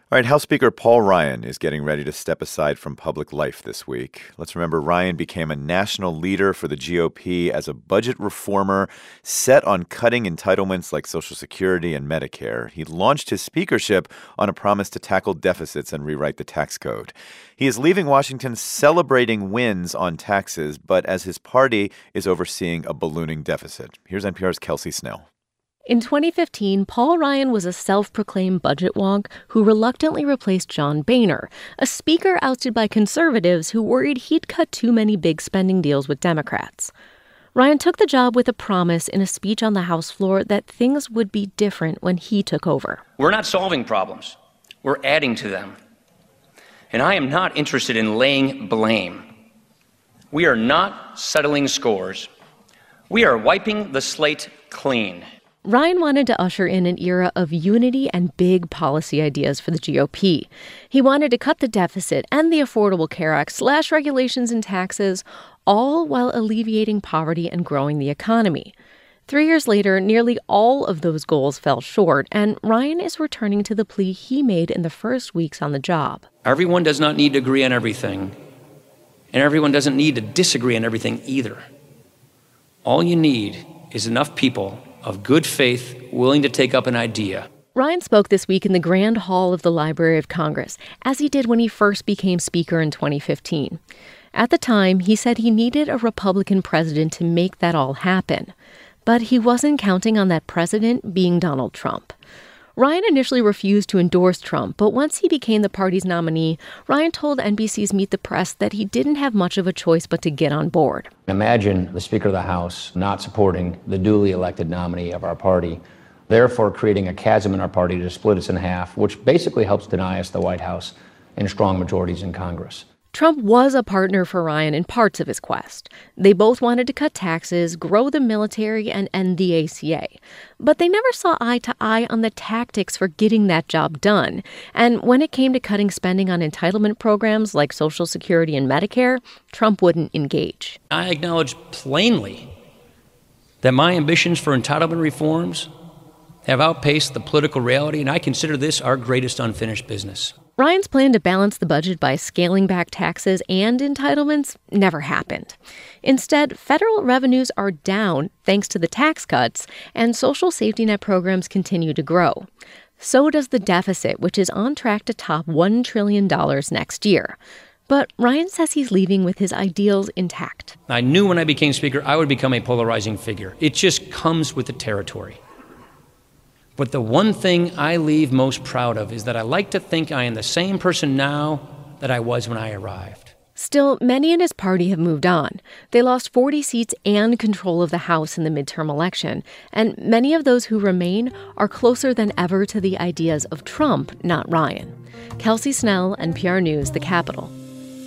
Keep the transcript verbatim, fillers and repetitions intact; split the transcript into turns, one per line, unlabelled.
All right, House Speaker Paul Ryan is getting ready to step aside from public life this week. Let's remember Ryan became a national leader for the G O P as a budget reformer set on cutting entitlements like Social Security and Medicare. He launched his speakership on a promise to tackle deficits and rewrite the tax code. He is leaving Washington celebrating wins on taxes, but as his party is overseeing a ballooning deficit. Here's N P R's Kelsey Snell.
In twenty fifteen, Paul Ryan was a self-proclaimed budget wonk who reluctantly replaced John Boehner, a speaker ousted by conservatives who worried he'd cut too many big spending deals with Democrats. Ryan took the job with a promise in a speech on the House floor that things would be different when he took over.
We're not solving problems. We're adding to them. And I am not interested in laying blame. We are not settling scores. We are wiping the slate clean.
Ryan wanted to usher in an era of unity and big policy ideas for the G O P. He wanted to cut the deficit and the Affordable Care Act, slash regulations and taxes, all while alleviating poverty and growing the economy. Three years later, nearly all of those goals fell short, and Ryan is returning to the plea he made in the first weeks on the job.
Everyone does not need to agree on everything, and everyone doesn't need to disagree on everything either. All you need is enough people of good faith willing to take up an idea.
Ryan spoke this week in the Grand Hall of the Library of Congress, as he did when he first became Speaker in twenty fifteen. At the time, he said he needed a Republican president to make that all happen. But he wasn't counting on that president being Donald Trump. Ryan initially refused to endorse Trump, but once he became the party's nominee, Ryan told N B C's Meet the Press that he didn't have much of a choice but to get on board.
Imagine the Speaker of the House not supporting the duly elected nominee of our party, therefore creating a chasm in our party to split us in half, which basically helps deny us the White House and strong majorities in Congress.
Trump was a partner for Ryan in parts of his quest. They both wanted to cut taxes, grow the military, and end the A C A. But they never saw eye to eye on the tactics for getting that job done. And when it came to cutting spending on entitlement programs like Social Security and Medicare, Trump wouldn't engage.
I acknowledge plainly that my ambitions for entitlement reforms have outpaced the political reality, and I consider this our greatest unfinished business.
Ryan's plan to balance the budget by scaling back taxes and entitlements never happened. Instead, federal revenues are down thanks to the tax cuts, and social safety net programs continue to grow. So does the deficit, which is on track to top one trillion dollars next year. But Ryan says he's leaving with his ideals intact.
I knew when I became Speaker I would become a polarizing figure. It just comes with the territory. But the one thing I leave most proud of is that I like to think I am the same person now that I was when I arrived.
Still, many in his party have moved on. They lost forty seats and control of the House in the midterm election, and many of those who remain are closer than ever to the ideas of Trump, not Ryan. Kelsey Snell, N P R News, The Capitol.